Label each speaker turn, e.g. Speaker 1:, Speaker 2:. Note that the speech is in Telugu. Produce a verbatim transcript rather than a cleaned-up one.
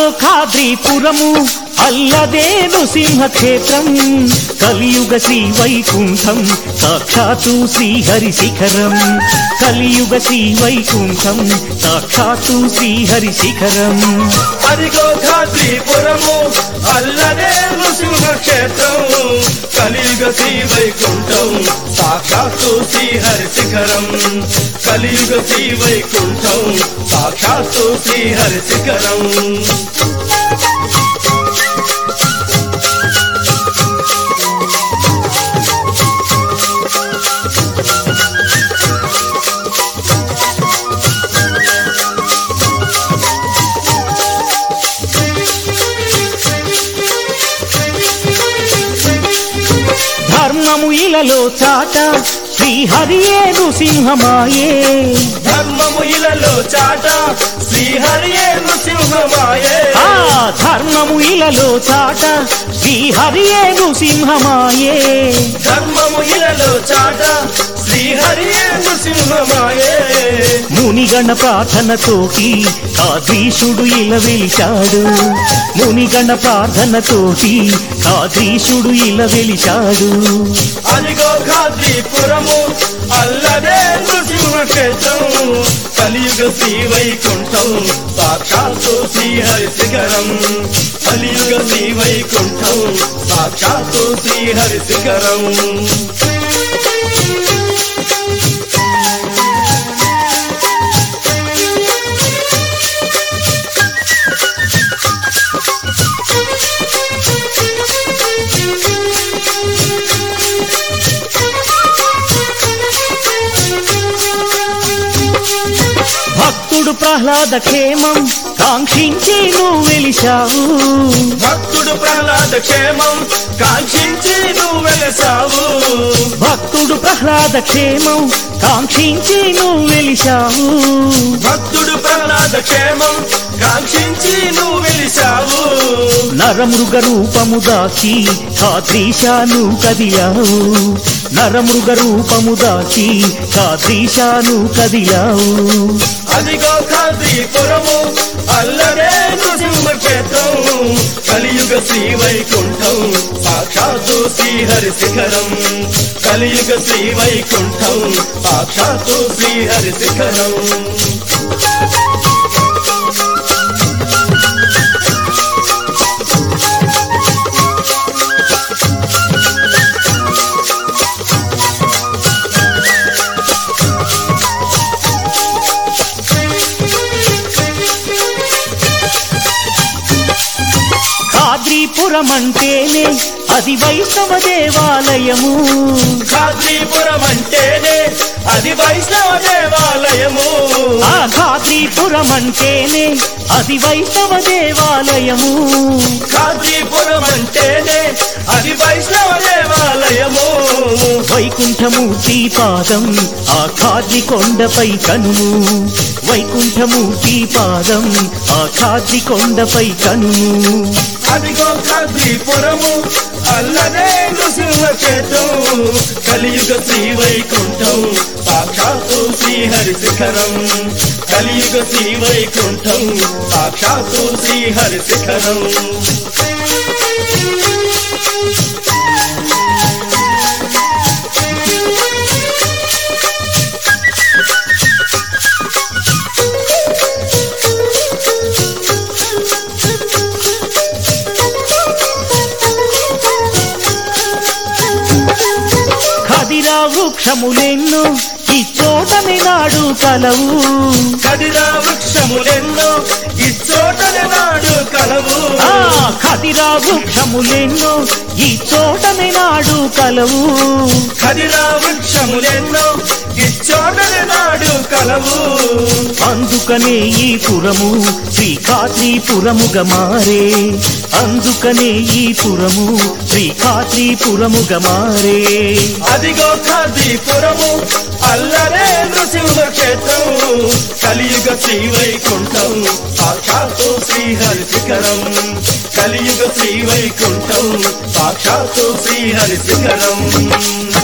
Speaker 1: అదిగో ఖాద్రీపురము అల్లదేను సింహక్షేత్రం కలియుగ శ్రీ వైకుంఠం సాక్షాత్తు శ్రీహరి శిఖరం కలియుగ శ్రీ వైకుంఠం సాక్షాత్తు శ్రీహరి శిఖరం
Speaker 2: అదిగో ఖాద్రీపురము అల్లదేను సింహక్షేత్రం కలియుగ శ్రీ వైకుంఠం సాక్షాత్తు శ్రీహరి శిఖరం కలియుగ శ్రీ వైకుంఠం సాక్షాత్తు శ్రీహరి శిఖరం
Speaker 1: ధర్మము ఇలలో చాట శ్రీహరియే నృసింహమాయే
Speaker 2: ధర్మము ఇలలో చాట శ్రీహరియే నృసింహమాయే
Speaker 1: ఆ ధర్మము ఇలలో చాట శ్రీహరియే నృసింహమాయే
Speaker 2: ధర్మము ఇలలో చాట శ్రీహరియే నృసింహమాయే
Speaker 1: మునిగణ ప్రార్థనతోటి ఖాద్రీశుడు ఇల వెలిచాడు మునిగణ ప్రార్థనతోటి ఖాద్రీశుడు ఇల వెలిచాడు
Speaker 2: అదిగో ఖాద్రీపురము అల్లదే నృసింహక్షేత్రం కలియుగ శ్రీ వైకుంఠం సాక్షాత్తు శ్రీహరి శిఖరం కలియుగ శ్రీ వైకుంఠం సాక్షాత్తు శ్రీహరి శిఖరం
Speaker 1: భక్తుడు ప్రహ్లాద క్షేమం కాంక్షించి నువ్వు వెలిశావు
Speaker 2: భక్తుడు ప్రహ్లాద క్షేమం కాంక్షించి నువ్వు వెలసావు
Speaker 1: భక్తుడు ప్రహ్లాద క్షేమం కాంక్షించి నువ్వు వెలిశావు
Speaker 2: భక్తుడు ప్రహ్లాద క్షేమం కాంక్షించి నువ్వు వెలిసావు
Speaker 1: నరమృగ రూపము దాచి ఖాద్రీశాను కదిలావు నరమృగ రూపము దాచి ఖాద్రీశాను కదిలావు
Speaker 2: అదిగో ఖాద్రీపురము అల్లదే నృసింహక్షేత్రం కలియుగ శ్రీ వైకుంఠం సాక్షాత్తు శ్రీహరి శిఖరం కలియుగ శ్రీ వైకుంఠం సాక్షాత్తు శ్రీహరి శిఖరం
Speaker 1: ఖాద్రీపురం అంటేనే అది వైష్ణవ దేవాలయము
Speaker 2: ఖాద్రీపురం అంటేనే అది వైష్ణవ దేవాలయము
Speaker 1: ఆ ఖాద్రీపురం అంటేనే అది వైష్ణవ దేవాలయము
Speaker 2: ఖాద్రీపురం అంటేనే అది వైష్ణవ దేవాలయము
Speaker 1: వైకుంఠమూర్తి పాదం ఆ ఖాద్రి కొండపై కనుము వైకుంఠమూర్తి పాదం ఆ ఖాద్రి కొండపై కనుము
Speaker 2: అదిగో ఖాద్రీపురము అల్లదే నృసింహక్షేత్రం కలియుగ శ్రీ వైకుంఠం సాక్షాత్తు శ్రీహరి శిఖరం కలియుగ శ్రీ వైకుంఠం సాక్షాత్తు శ్రీహరి శిఖరం
Speaker 1: ఖదిరా వృక్షములెన్నో ఈ చోటని నాడు కలవు
Speaker 2: ఖదిరా వృక్షములెన్నో ఈ చోటని నాడు కలవు
Speaker 1: ఆ ఖదిరా వృక్షములెన్నో ఈ చోటని నాడు కలవు
Speaker 2: ఖదిరా వృక్షములెన్నో ఈ చోటని నాడు కలవు
Speaker 1: అందుకనే ఈ పురము శ్రీ ఖాద్రీపురముగా మారే అందుకనే ఈ పురము శ్రీ ఖాద్రీపురముగా మారే
Speaker 2: అదిగో ఖాద్రీపురము అల్లరే నృసింహక్షేత్రం కలియుగ శ్రీ వైకుంఠం సాక్షాత్తు శ్రీహరి శిఖరం కలియుగ శ్రీ వైకుంఠం సాక్షాత్తు శ్రీహరి శిఖరం